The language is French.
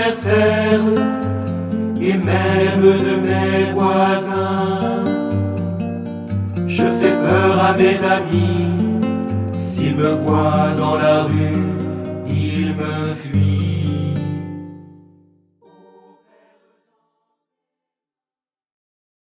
adversaires et même de mes voisins. Je fais peur à mes amis, s'ils me voient dans la rue, ils me fuient.